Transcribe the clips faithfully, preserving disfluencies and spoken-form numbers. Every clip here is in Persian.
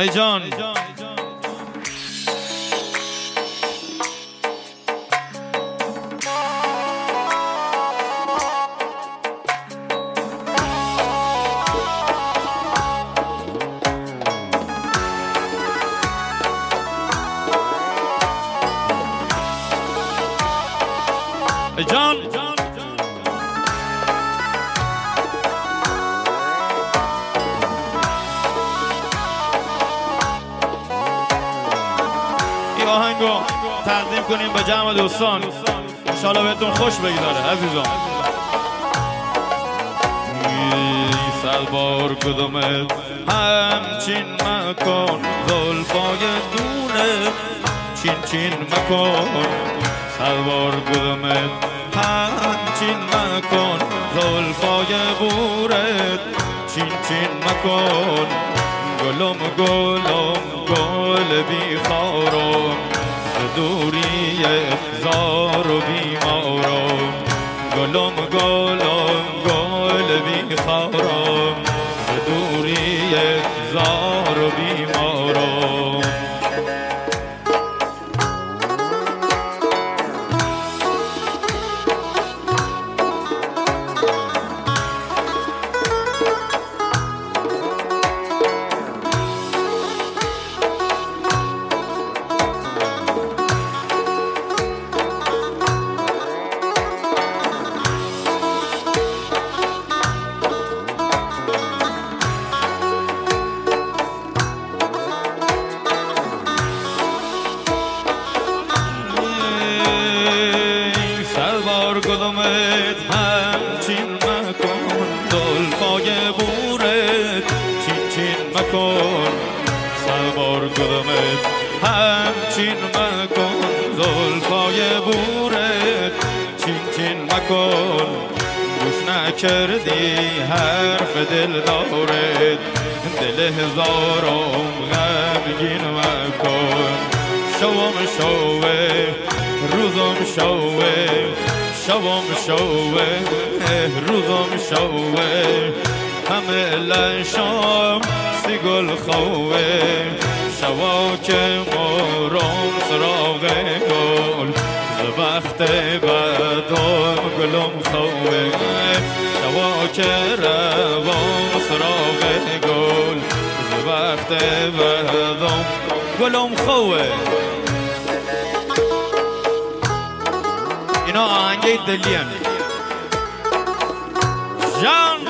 ای جان ای جان این آهنگو تقدیم کنیم به جمع دوستان، انشالله بهتون خوش بگذاره عزیزان. سلوار کدومت همچین مکن، زلفای دونه چین چین مکن. سلوار کدومت همچین مکن، زلفای بورت چین چین مکن. گلم گلم گل بیخارم، دوری زار و بیمارم. گلم گلم گل بیخارم، دوری زار و بیمارم. کدومت همچین مکن، زلفای بورت چین چین مکن. سلوار کدومت همچین مکن، زلفای بورت چین چین مکن. گوش نکردی حرف دل دارت، دل هزارم غمگین مکن. شوم شوه روزم شوه، شوم شوه روزم شوه. همه لشام سی گل خوه، شوا که مارم سراغ گل. ز بخت بدم گلم خوه، شوا که روام سراغ گل. ز بخت بدم گلم خوه. اینا آهنگه دلین جان.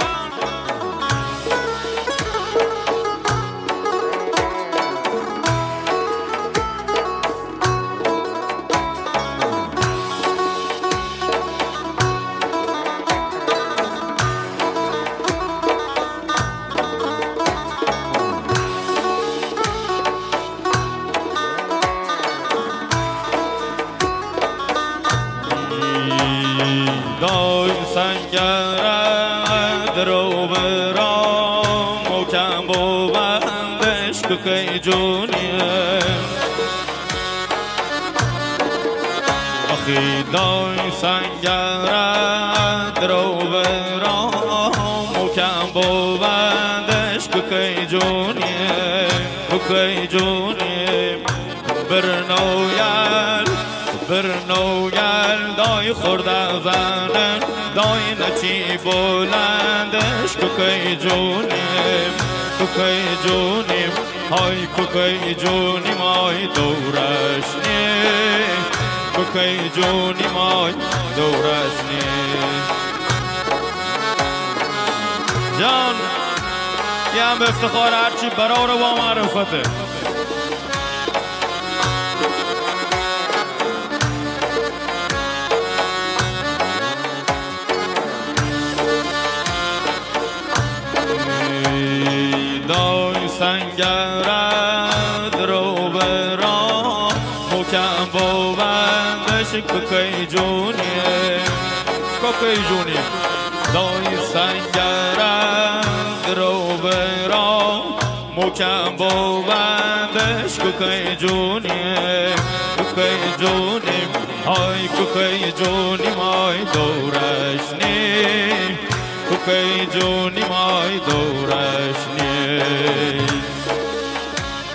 دای سنگرد رو برام، محکم ببندش که کی جونیه. آخی دای سنگرد رو برام، محکم ببندش که کی جونیه. که کی جونیه. برنویل برنویل دای خورده زنن، دای نچی بلندش. کوکی جونیم کوکی جونیم های کوکی جونیم آی دورش نیم. کوکی جونیم آی دورش نیم. جان یه هم به افتخار هرچی برا رو با معرفته. دای سنگرد رو برام، محکم ببندش کوکی جونیه. کوکی جونیه. دای سنگرد رو برام، محکم ببندش کوکی جونیه. کوکی جونیم های کوکی جونیم آی دورش نیم. کوکی جونیم آی دورش نیم.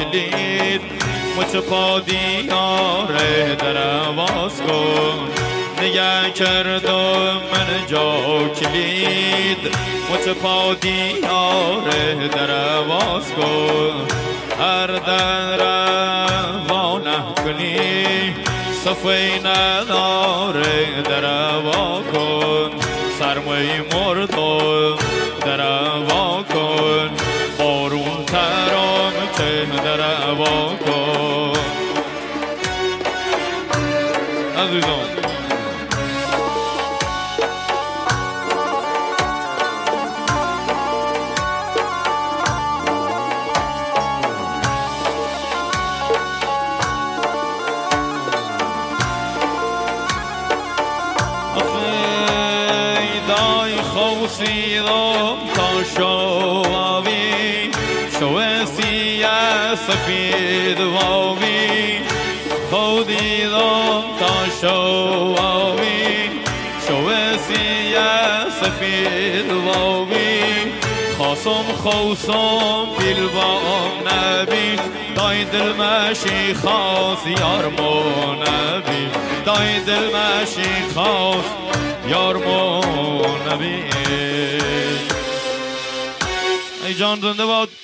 کلید مچ پا دیاره در آواز کن نگه کردم من جا کلید مچ پا دیاره در آواز کن هر در روانه کنی صفی نداره در آوا کن سرمای مردم در آوا کن بارون ترام که در آوا کن عزیزان خوصیدم تا شوی شو سیاه سفید واوی خودیدم تا شوی شو سیاه سفید واوی خاصم خوصم بیل با نبی دای دل مشی خاص یار مو نبی دای دل مشی خاص یار مو نبی ای جان زنده باد.